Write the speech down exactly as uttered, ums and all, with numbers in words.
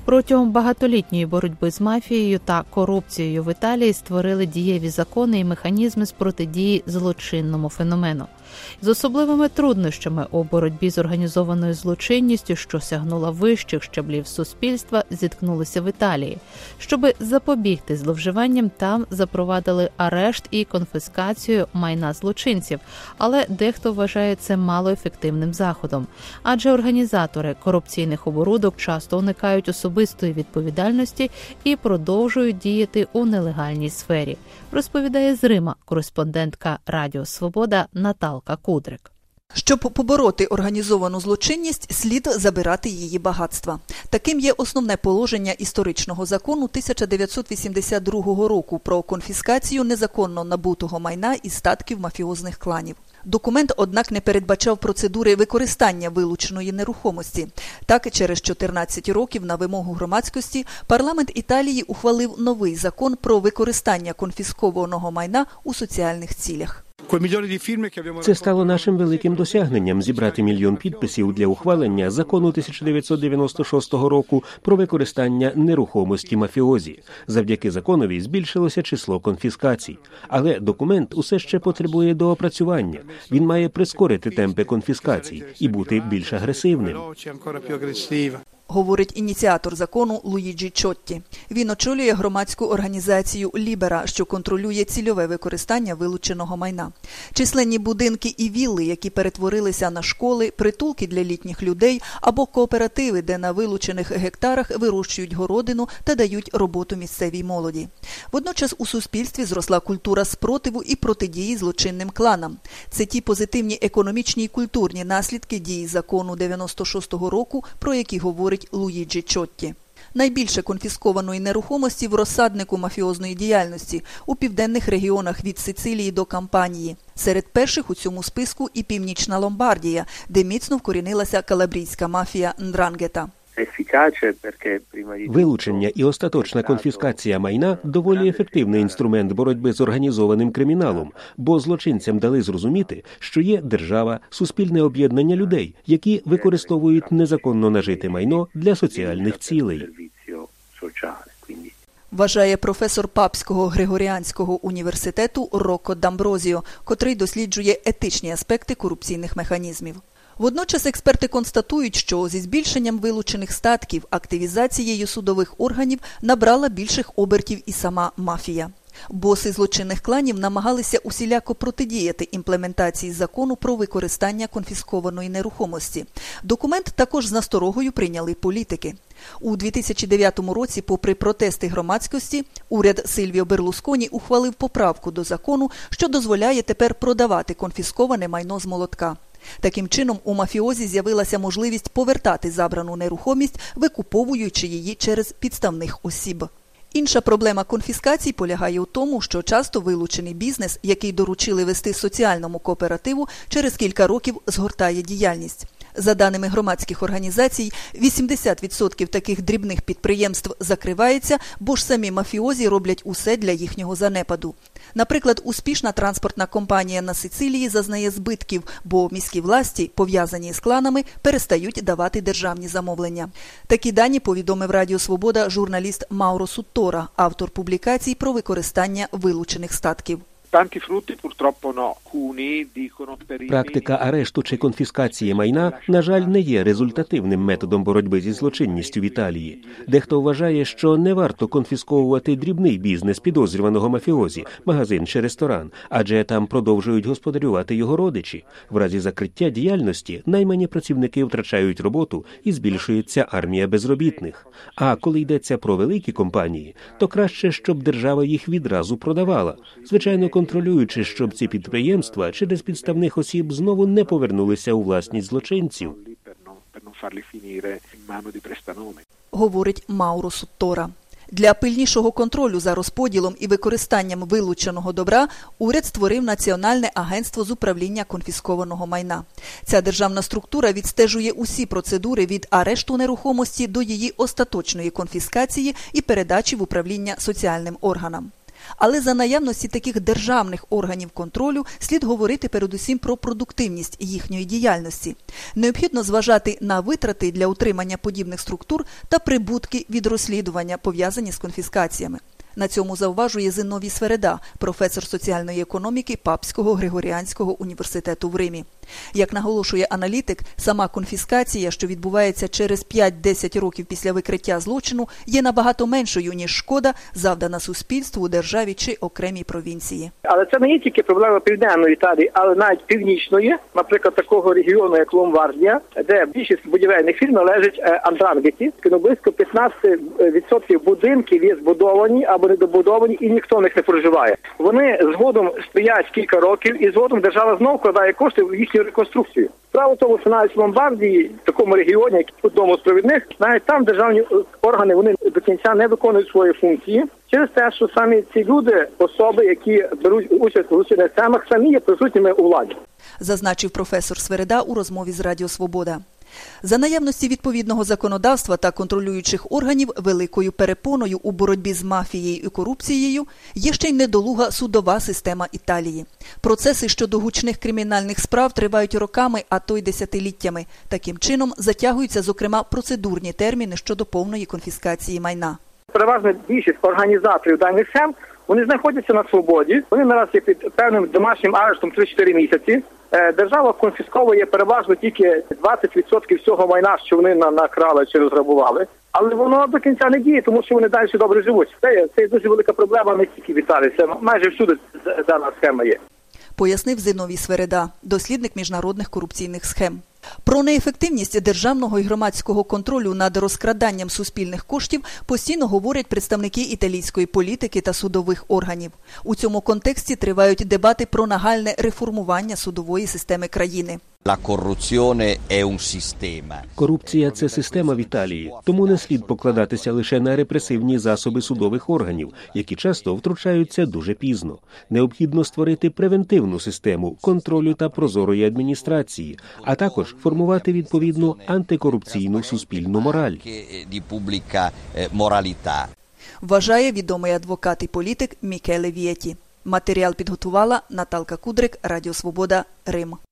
Протягом багатолітньої боротьби з мафією та корупцією в Італії створили дієві закони і механізми з протидії злочинному феномену. З особливими труднощами у боротьбі з організованою злочинністю, що сягнула вищих щаблів суспільства, зіткнулися в Італії. Щоби запобігти зловживанням, там запровадили арешт і конфіскацію майна злочинців, але дехто вважає це малоефективним заходом. Адже організатори корупційних оборудок часто уникають особистої відповідальності і продовжують діяти у нелегальній сфері, розповідає з Рима кореспондентка Радіо Свобода Наталка Кудрик. Щоб побороти організовану злочинність, слід забирати її багатства. Таким є основне положення історичного закону тисяча дев'ятсот вісімдесят другого року про конфіскацію незаконно набутого майна із статків мафіозних кланів. Документ, однак, не передбачав процедури використання вилученої нерухомості. Так, через чотирнадцять років на вимогу громадськості парламент Італії ухвалив новий закон про використання конфіскованого майна у соціальних цілях. Це стало нашим великим досягненням – зібрати мільйон підписів для ухвалення закону тисяча дев'ятсот дев'яносто шостого року про використання нерухомості мафіозі. Завдяки законові збільшилося число конфіскацій. Але документ усе ще потребує доопрацювання. Він має прискорити темпи конфіскацій і бути більш агресивним. Говорить ініціатор закону Луїджі Чотті. Він очолює громадську організацію «Лібера», що контролює цільове використання вилученого майна. Численні будинки і вілли, які перетворилися на школи, притулки для літніх людей або кооперативи, де на вилучених гектарах вирощують городину та дають роботу місцевій молоді. Водночас у суспільстві зросла культура спротиву і протидії злочинним кланам. Це ті позитивні економічні і культурні наслідки дії закону дев'яносто шостого року, про які говорить Луїджі Чотті. Найбільше конфіскованої нерухомості в розсаднику мафіозної діяльності у південних регіонах від Сицилії до Кампанії. Серед перших у цьому списку і Північна Ломбардія, де міцно вкорінилася калабрійська мафія Ндрангета. Вилучення і остаточна конфіскація майна – доволі ефективний інструмент боротьби з організованим криміналом, бо злочинцям дали зрозуміти, що є держава, суспільне об'єднання людей, які використовують незаконно нажите майно для соціальних цілей. Вважає професор Папського Григоріанського університету Рокко Дамброзіо, котрий досліджує етичні аспекти корупційних механізмів. Водночас експерти констатують, що зі збільшенням вилучених статків, активізацією судових органів набрала більших обертів і сама мафія. Боси злочинних кланів намагалися усіляко протидіяти імплементації закону про використання конфіскованої нерухомості. Документ також з насторогою прийняли політики. У дві тисячі дев'ятому році, попри протести громадськості, уряд Сильвіо Берлусконі ухвалив поправку до закону, що дозволяє тепер продавати конфісковане майно з молотка. Таким чином, у мафіозі з'явилася можливість повертати забрану нерухомість, викуповуючи її через підставних осіб. Інша проблема конфіскацій полягає у тому, що часто вилучений бізнес, який доручили вести соціальному кооперативу, через кілька років згортає діяльність. За даними громадських організацій, вісімдесят відсотків таких дрібних підприємств закривається, бо ж самі мафіозі роблять усе для їхнього занепаду. Наприклад, успішна транспортна компанія на Сицилії зазнає збитків, бо міські власті, пов'язані з кланами, перестають давати державні замовлення. Такі дані повідомив Радіо Свобода журналіст Мауро Суттора, автор публікацій про використання вилучених статків. Практика арешту чи конфіскації майна, на жаль, не є результативним методом боротьби зі злочинністю в Італії. Дехто вважає, що не варто конфісковувати дрібний бізнес підозрюваного мафіозі, магазин чи ресторан, адже там продовжують господарювати його родичі. В разі закриття діяльності наймані працівники втрачають роботу і збільшується армія безробітних. А коли йдеться про великі компанії, то краще, щоб держава їх відразу продавала. Звичайно, контролюючи, щоб ці підприємства через підставних осіб знову не повернулися у власність злочинців. Говорить Мауро Суттора. Для пильнішого контролю за розподілом і використанням вилученого добра уряд створив Національне агентство з управління конфіскованого майна. Ця державна структура відстежує усі процедури від арешту нерухомості до її остаточної конфіскації і передачі в управління соціальним органам. Але за наявності таких державних органів контролю слід говорити передусім про продуктивність їхньої діяльності. Необхідно зважати на витрати для утримання подібних структур та прибутки від розслідування, пов'язані з конфіскаціями. На цьому зауважує Зиновій Свереда, професор соціальної економіки Папського Григоріанського університету в Римі. Як наголошує аналітик, сама конфіскація, що відбувається через п'ять-десять років після викриття злочину, є набагато меншою, ніж шкода, завдана суспільству, державі чи окремій провінції. Але це не є тільки проблема Південної Італії, але навіть Північної, наприклад, такого регіону, як Ломбардія, де більшість будівельних фірм належить Андранґеті. Близько п'ятнадцять відсотків будинків є збудовані або недобудовані, і ніхто в них не проживає. Вони згодом стоять кілька років, і згодом держава знову вкладає кошти в їхню реконструкцію. Справа в тому, що навіть в Ломбардії, в такому регіоні, як в одному з провідних, навіть там державні органи вони до кінця не виконують свої функції через те, що самі ці люди, особи, які беруть участь у злочинних схемах, самі є присутніми у владі. Зазначив професор Свереда у розмові з Радіо Свобода. За наявності відповідного законодавства та контролюючих органів великою перепоною у боротьбі з мафією і корупцією є ще й недолуга судова система Італії. Процеси щодо гучних кримінальних справ тривають роками, а то й десятиліттями. Таким чином затягуються, зокрема, процедурні терміни щодо повної конфіскації майна. Переважна більшість організаторів даних схем, вони знаходяться на свободі, вони наразі є під певним домашнім арештом три-чотири місяці. Держава конфісковує переважно тільки двадцять відсотків всього майна, що вони накрали чи розграбували. Але воно до кінця не діє, тому що вони далі добре живуть. Це є, це є дуже велика проблема не тільки в Італії, це майже всюди дана схема є. Пояснив Зиновій Свереда, дослідник міжнародних корупційних схем. Про неефективність державного і громадського контролю над розкраданням суспільних коштів постійно говорять представники італійської політики та судових органів. У цьому контексті тривають дебати про нагальне реформування судової системи країни. Корупція – це система в Італії, тому не слід покладатися лише на репресивні засоби судових органів, які часто втручаються дуже пізно. Необхідно створити превентивну систему контролю та прозорої адміністрації, а також формувати відповідну антикорупційну суспільну мораль. Вважає відомий адвокат і політик Мікеле Вієті. Матеріал підготувала Наталка Кудрик, Радіо Свобода, Рим.